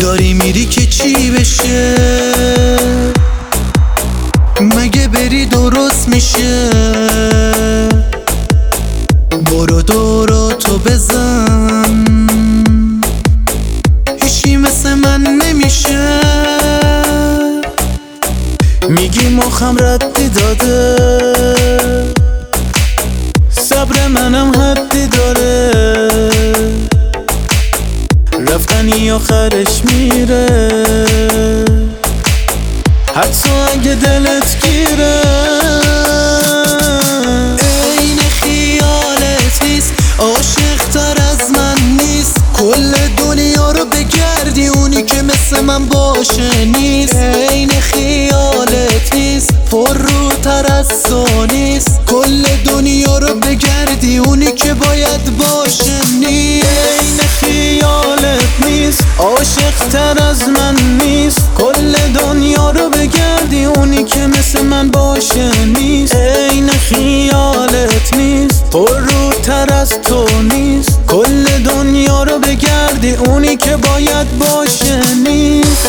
داری میری که چی بشه؟ مگه بری درست میشه؟ برو دوراتو بزن، هیچی مثل من نمیشه. میگی مخم ردی داده، صبر منم حدی داره، رفتنی آخرش میره، حتی اگه دلت گیره. عین خیالت نیست، عاشق تر از من نیست، کل دنیا رو بگردی اونی که مثل من باشه نیست. عین خیالت نیست، پر روتر از تو نیست، کل دنیا رو بگردی اونی که باید باشه نیست. عین خیالت نیست، عاشق تر از من نیست، کل دنیا رو بگردی اونی که مثل من باشه نیست. عین خیالت نیست، پر روتر از تو نیست، کل دنیا رو بگردی اونی که باید باشه نیست.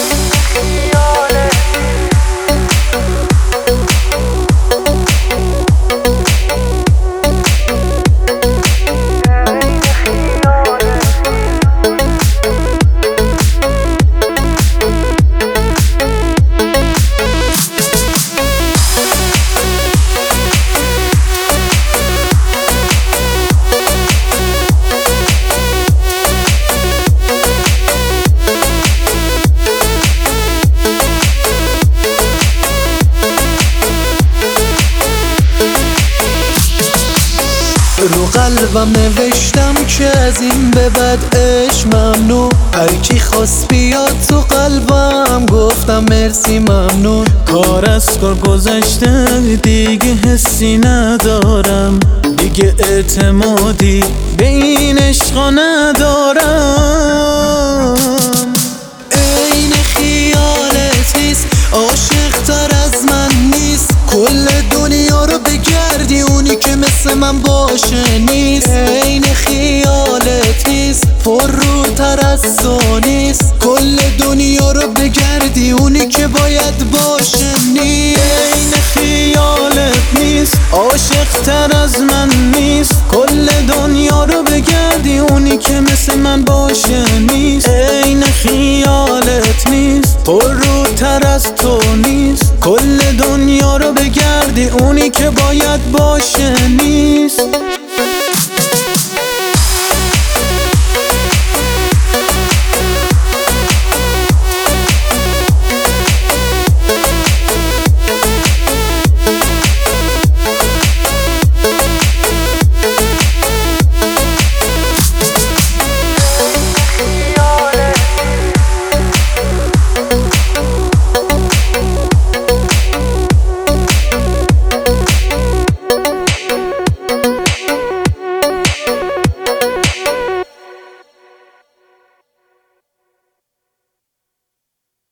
رو قلبم نوشتم که از این به بعد عشق ممنوع، هرکی خواست بیاد تو قلبم گفتم مرسی ممنون. کار از کار گذشته دیگه حسی ندارم، دیگه اعتمادی به این عشقا ندارم. عین خیالت نیست، عاشق تر از من نیست، کل دنیا رو بگردی اونی که مثل من باشه نیست. عین خیالت نیست، پر روتر از تو نیست، کل دنیا رو بگردی اونی که باید باشه نیست. عین خیالت نیست، عاشق تر از من نیست، کل دنیا رو بگردی اونی که مثل من باشه نیست. عین خیالت نیست، پر روتر از تو نیست، کل دنیا رو بگردی اونی که باید باشه نیست.